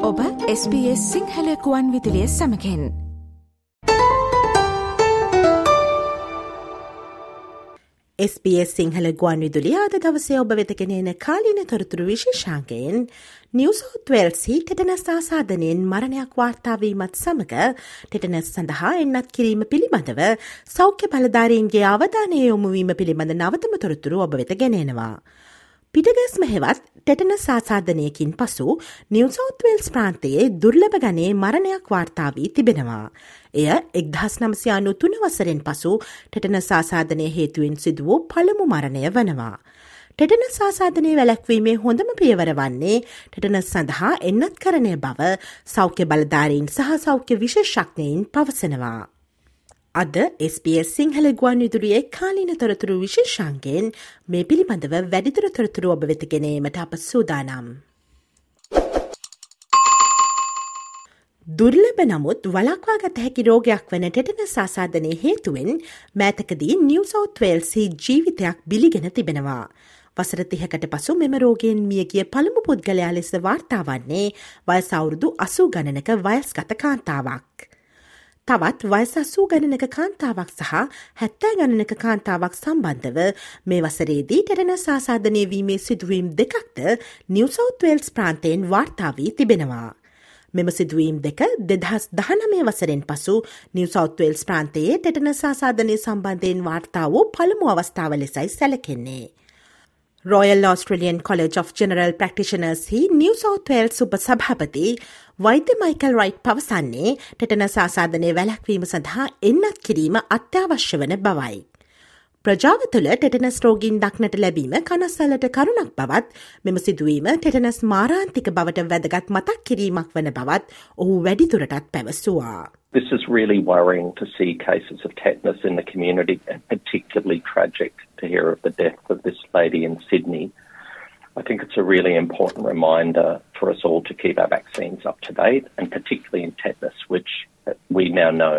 ඔබ SBS සිංහල ගුවන් විදුලිය සමගින් SBS සිංහල ගුවන් විදුලිය අද දවසේ ඔබ වෙත ගෙනෙන කාලීන තොරතුරු විශේෂාංකයෙන් නිව් සවුත් වේල්ස්හි ටෙටනස් ආසාදනයෙන් මරණයක් වාර්තා වීමත් සමග ටෙටනස් සඳහා එන්නත් කිරීම පිළිබඳව සෞඛ්‍ය බලධාරීන්ගේ අවධානය යොමු වීම පිළිබඳ නවතම තොරතුරු ඔබ වෙත ගෙනෙනවා. පිටගැස්ම හෙවත් ටෙටනස් ආසාදනයකින් පසු නිව් සවුත් වේල්ස් ප්‍රාන්තයේ දුර්ලභ ගණයේ මරණයක් වාර්තා වී තිබෙනවා. එය 1993 වසරෙන් පසු ටෙටනස් ආසාදනය හේතුවෙන් සිදු වූ පළමු මරණය වනවා. ටෙටනස් ආසාදනය වැළැක්වීමේ හොඳම පියවර වන්නේ ටෙටනස් සඳහා එන්නත්කරණය බව සෞඛ්‍ය බලධාරීන් සහ සෞඛ්‍ය විශේෂඥයින් පවසනවා. අද SBS සිංහල ගුවන් විදුලියේ කාලීන තොරතුරු විශේෂාංකයෙන් මේ පිළිබඳව වැඩිදුර තොරතුරු ඔබ වෙත ගෙනීමට අප සූදානම්. දුර්ලභ නමුත් වළක්වාගත හැකි රෝගයක් වන ටෙටනස් ආසාදනයේ හේතුවෙන් මෑතකදී නිව් සවුත් වේල්ස්හි ජීවිතයක් බිලිගෙන තිබෙනවා. වසර 30කට පසු මෙම රෝගයෙන් මියගිය පළමු පුද්ගලයා ලෙස වාර්තා වන්නේ වයස අවුරුදු 80 ගණනක වයස්ගත කාන්තාවක්. තවත් වයස 80 ගණනක කාන්තාවක් සහ 70 ගණනක කාන්තාවක් සම්බන්ධව මේ වසරේදී ටෙටනස් ආසාදනය වීමේ සිදුවීම් දෙකක්ද නිව් සවුත් වේල්ස් ප්‍රාන්තයෙන් වාර්තා වී තිබෙනවා. මෙම සිදුවීම් දෙක 2019 වසරෙන් පසු නිව් සවුත් වේල්ස් ප්‍රාන්තයේ ටෙටනස් ආසාදනය සම්බන්ධයෙන් වාර්තා වූ පළමු අවස්ථාව ලෙසයි සැලකෙන්නේ. Royal Australian College of General Practitioners හි නිව් සවුත් වේල්ස් උපසභාපති වෛද්‍ය මයිකල් රයිට් පවසන්නේ ටෙටනස් ආසාදනය වැළැක්වීම සඳහා එන්නත් කිරීම අත්‍යවශ්‍ය වන බවයි. ප්‍රජාව තුළ ටෙටනස් රෝගීන් දක්නට ලැබීම කනස්සල්ලට කරුණක් බවත් මෙම සිදුවීම ටෙටනස් මාරාන්තික බවට වැදගත් මතක් කිරීමක් වන බවත් ඔහු වැඩිදුරටත් පැවසුවා. This is really worrying to see cases of tetanus in the community, and particularly tragic to hear of the death of this lady in Sydney. I think it's a really important reminder for us all to keep our vaccines up to date, and particularly in tetanus, which we now know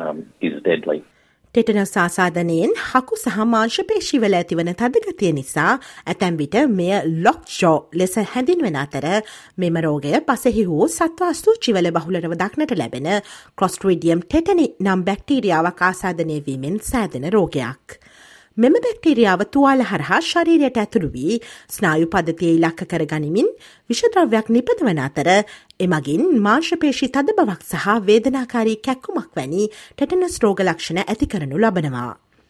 is deadly. Tetanus ආසාදනයෙන් හකු සහ මාංශ පේශිවල ඇතිවන තදගතිය නිසා ඇතැම් විට මෙය lock ජෝ ලෙස හැඳින්වෙන අතර මෙම රෝගය පසෙහි වූ සත්ව අසූචිවල බහුලව දක්නට ලැබෙන ක්ලොස්ට්‍රීඩියම් ටෙටනි නම් බැක්ටීරියාවක් ආසාදනය වීමෙන් සෑදෙන රෝගයක්. මෙම බැක්ටීරියාව තුවාල හරහා ශරීරයට ඇතුළු වී ස්නායු පද්ධතිය ඉලක්ක කර ගනිමින් විෂද්‍රව්‍යයක් නිපදවන අතර එමගින් මාංශපේශී තද බවක් සහ වේදනාකාරී කැක්කුමක් වැනි ටෙටනස් රෝග ලක්ෂණ ඇති කරනු ලබනවා.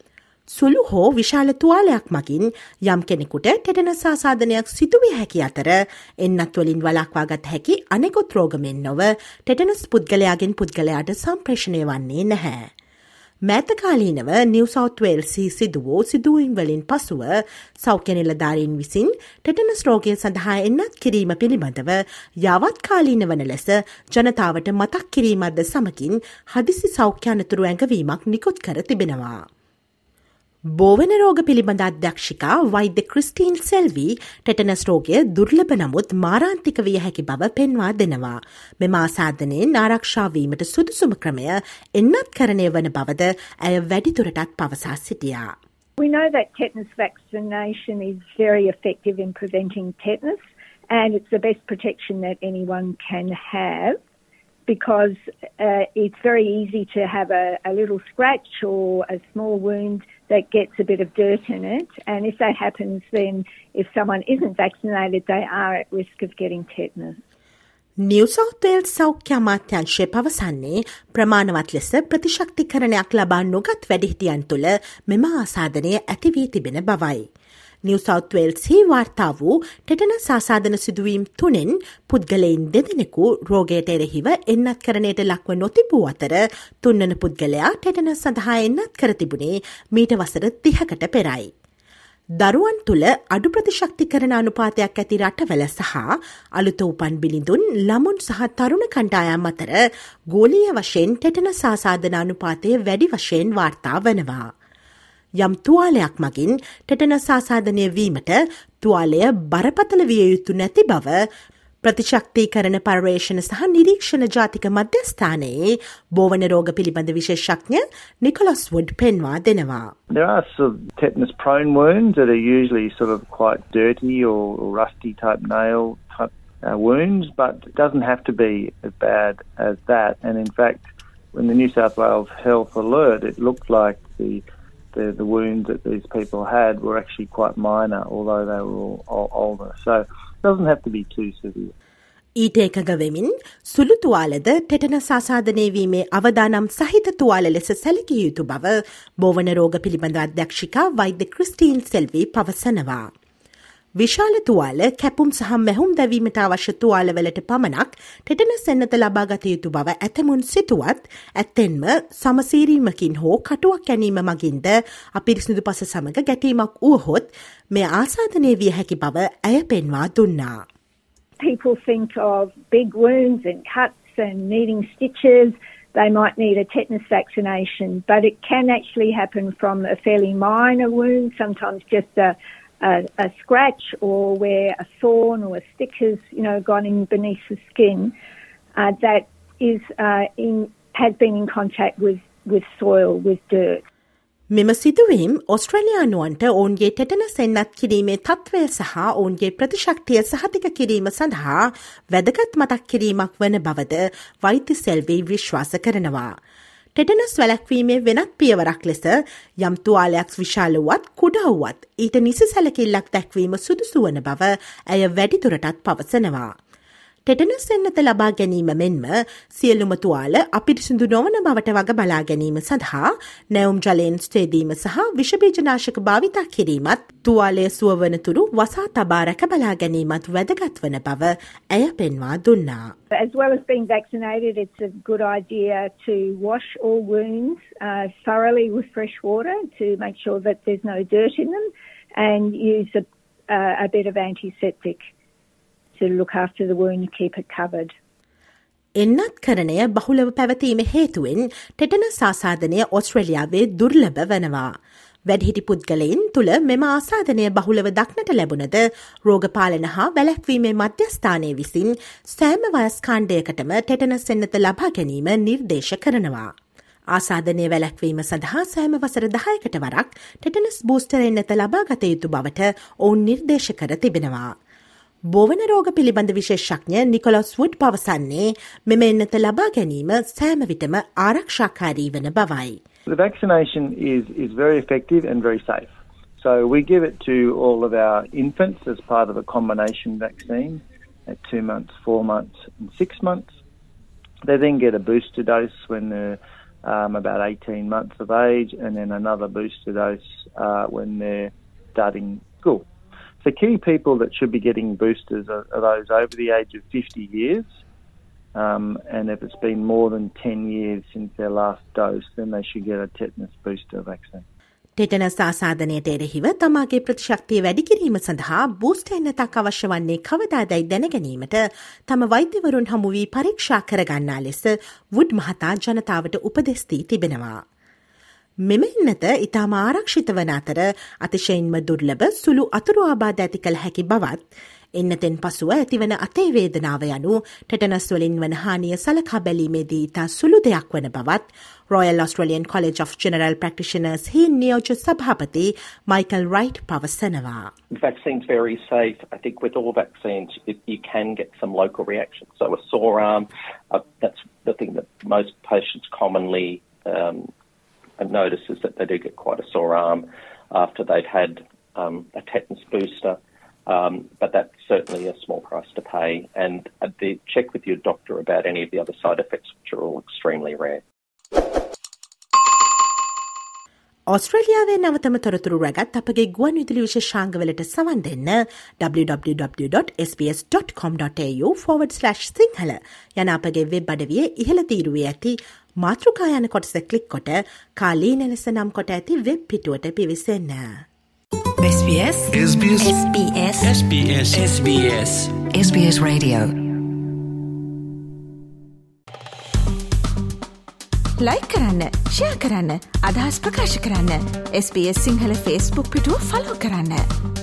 සුළු හෝ විශාල තුවාලයක් මගින් යම් කෙනෙකුට ටෙටනස් ආසාදනයක් සිදුවිය හැකි අතර එන්නත් වලින් වළක්වාගත හැකි අනෙකුත් රෝග මෙන් නොව ටෙටනස් පුද්ගලයාගෙන් පුද්ගලයාට සම්ප්‍රේෂණය වන්නේ නැහැ. මෑතකාලීනව නිව් සවුත් වේල්ස්හි සිදු වූ සිදුවීම් වලින් පසුව සෞඛ්‍ය නිලධාරීන් විසින් ටෙටනස් රෝගය සඳහා එන්නත් කිරීම පිළිබඳව යාවත්කාලීන වන ලෙස ජනතාවට මතක් කිරීමද සමගින් හදිසි සෞඛ්‍ය අනතුරු ඇඟවීමක් නිකුත් කර තිබෙනවා. බෝවන රෝග පිළිබඳ අධ්‍යක්ෂිකා වෛද්‍ය ක්‍රිස්ටීන් සෙල්වී ටෙටනස් රෝගය දුර්ලභ නමුත් මාරාන්තික විය හැකි බව පෙන්වා දෙනවා. මෙම ආසාදනයෙන් ආරක්ෂා වීමට සුදුසුම ක්‍රමය එන්නත්කරණය වන බවද ඇය වැඩිදුරටත් පවසා සිටියා. We know that tetanus vaccination is very effective in preventing tetanus, and it's the best protection that anyone can have, because it's very easy to have a little scratch or a small wound that gets a bit of dirt in it, and if that happens, then if someone isn't vaccinated, they are at risk of getting tetanus. New South Wales සෞඛ්‍ය අමාත්‍යාංශය පවසන්නේ ප්‍රමාණවත් ලෙස ප්‍රතිශක්තිකරණයක් ලබා නොගත් වැඩිහිටියන් තුළ මෙම ආසාදනය ඇති වී තිබෙන බවයි. නිව් සවුත් වේල්ස්හි වාර්තා වූ ටෙටනස් ආසාදන සිදුවීම් 3න් පුද්ගලයින් 2 දෙනෙකු රෝගයට එරෙහිව එන්නත්කරණයට ලක්ව නොතිබූ අතර 3 වන පුද්ගලයා ටෙටනස් සඳහා එන්නත් කර තිබුණේ මීට වසර 30කට පෙරයි. දරුවන් තුළ අඩු ප්‍රතිශක්තිකරණ අනුපාතයක් ඇති රටවල සහ අලුත උපන් බිලිඳුන් ළමුන් සහ තරුණ කණ්ඩායම් අතර ගෝලීය වශයෙන් ටෙටනස් ආසාදන අනුපාතය වැඩි වශයෙන් වාර්තා වනවා. යම් තුවාලයක් මගින් ටෙටනස් ආසාදනය වීමට තුවාලය බරපතල විය යුතු නැති බව ප්‍රතිශක්තිකරණ පර්යේෂණ සහ නිරීක්ෂණ ජාතික මධ්‍යස්ථානයේ බෝවන රෝග පිළිබඳ විශේෂඥ නිකොලස් වුඩ් පෙන්වා දෙනවා. There are sort of tetanus-prone wounds that are usually sort of quite dirty or rusty type nail type wounds, but it doesn't have to be as bad as that. And in fact, when the New South Wales Health Alert, it looked like the wounds that these people had were actually quite minor, although they were all older. So it doesn't have to be too severe. ඊට එකඟ වෙමින් සුළු තුවාලද tetanus ආසාදනය වීමේ අවදානම් සහිත තුවාල ලෙස සැලකිය යුතු බව බෝවන රෝග පිළිබඳ අධ්‍යක්ෂිකා වෛද්‍ය ක්‍රිස්ටීන් සෙල්වි පවසනවා. විශාල තුවාල කැපුම් සහ මැහුම් දැවීමට අවශ්‍ය තුවාලවලට පමණක් ටෙටනස් එන්නත ලබාගත යුතු බව ඇතමුන් සිතුවත් ඇත්තෙන්ම සමසීරීමකින් හෝ කටුවක් ගැනීම මගින්ද අපිරිසිදු පස සමග ගැටීමක් වුවහොත් මේ ආසාදනය විය හැකි බව ඇය පෙන්වා දුන්නා. People think of big wounds and cuts and needing stitches. They might need a tetanus vaccination, but it can actually happen from a fairly minor wound, sometimes just a scratch, or where a thorn or a stick has, gone in beneath the skin that is has been in contact with soil, with dirt. මෙම සිදුවීම් ඔස්ට්‍රේලියානුවන්ට ඔවුන්ගේ tetanus එන්නත් කිරීමේ තත්ත්වය සහ ඔවුන්ගේ ප්‍රතිශක්තිය සහතික කිරීම සඳහා වැදගත් මතක් කිරීමක් වන බවද වෛද්‍ය සෙල්වි විශ්වාස කරනවා. ටෙටනස් වැළැක්වීමේ වෙනත් පියවරක් ලෙස යම් තුවාලයක් විශාල වුවත් කුඩා වුවත් ඊට නිසි සැලකිල්ලක් දැක්වීම සුදුසු වන බව ඇය වැඩිදුරටත් පවසනවා. ටෙටනස් එන්නත ලබා ගැනීම මෙන්ම සියලුම තුවාල අපිරිසිදු නොවන බවට වග බලා ගැනීම සඳහා නැවුම් ජලයෙන් ස්තේදීම සහ විෂබීජනාශක භාවිතා කිරීමත් තුවාලය සුවවනතුරු වසා තබා රැක බලා ගැනීමත් වැදගත් වන බව ඇය පෙන්වා දුන්නා. As well as being vaccinated, it's a good idea to wash all wounds thoroughly with fresh water to make sure that there's no dirt in them, and use a bit of antiseptic to look after the wound and keep it covered. එන්නත් කරණය බහුලව පැවතීම හේතුවෙන් tetanus ආසාදනය ඔස්ට්‍රේලියාවේ දුර්ලභ වනවා. වැඩිහිටි පුද්ගලයින් තුළ මෙම ආසාදනය බහුලව දක්නට ලැබුණද රෝගපාලන හා වැළැක්වීමේ මධ්‍යස්ථානය විසින් සෑම වයස් කාණ්ඩයකටම ටෙටනස් එන්නත ලබා ගැනීම නිර්දේශ කරනවා. ආසාදනය වැළැක්වීම සඳහා සෑම වසර 10කට වරක් ටෙටනස් බූස්ටර් එන්නත ලබා ගත යුතු බවට ඔවුන් නිර්දේශ කර තිබෙනවා. බෝවන රෝග පිළිබඳ විශේෂඥ නිකොලස් වුඩ් පවසන්නේ මෙම එන්නත ලබා ගැනීම සෑම විටම ආරක්ෂාකාරී වන බවයි. The vaccination is very effective and very safe. So we give it to all of our infants as part of a combination vaccine at 2 months, 4 months and 6 months. They then get a booster dose when they're about 18 months of age, and then another booster dose when they're starting school. The key people that should be getting boosters are those over the age of 50 years, and if it's been more than 10 years since their last dose, then they should get a tetanus booster vaccine. Tetanus ආසාදනයට එරෙහිව තමාගේ ප්‍රතිශක්තිය වැඩි කිරීම සඳහා booster එන්නතක් අවශ්‍ය වන්නේ කවදාදයි දැනගැනීමට තම වෛද්‍යවරුන් හමු වී පරීක්ෂා කරගන්නා ලෙස වුඩ් මහතා ජනතාවට උපදෙස් දී තිබෙනවා. මෙම එන්නත ඉතාම ආරක්ෂිත වන අතර අතිශයින්ම දුර්ලභ සුළු අතුරු ආබාධ ඇති කළ හැකි බවත් එන්නතෙන් පසුව ඇතිවන අතේ වේදනාව යනු ටෙටනස් වලින් වන හානිය සලකා බැලීමේදී ඉතා සුළු දෙයක් වන බවත් Royal Australian College of General Practitioners හි නියෝජ්‍ය සභාපති මයිකල් රයිට් පවසනවා. The vaccine's very safe. I think with all vaccines you can get some local reactions. So a sore arm, that's the thing that most patients commonly notice, is that they do get quite a sore arm after they've had a tetanus booster. But that's certainly a small price to pay, and check with your doctor about any of the other side effects, which are all extremely rare. ඔස්ට්‍රේලියාවේ නවතම තොරතුරු රැගත් අපගේ ගුවන් විදුලි විශේෂාංගවලට සවන් දෙන්න www.sbs.com.au/සිංහල යන අපගේ වෙබ් අඩවියේ ඉහළ තීරුවේ ඇති මාතෘකා යන කොටස ක්ලික් කොට කාලීන ලෙස නම් කොට ඇති වෙබ් පිටුවට පිවිසෙන්න. SBS SBS SBS SBS SBS SBS Radio. Like කරන්න, ෂෙයා කරන්න, අදහස් ප්‍රකාශ කරන්න. SBS සිංහල Facebook පිටුව ෆලෝ කරන්න.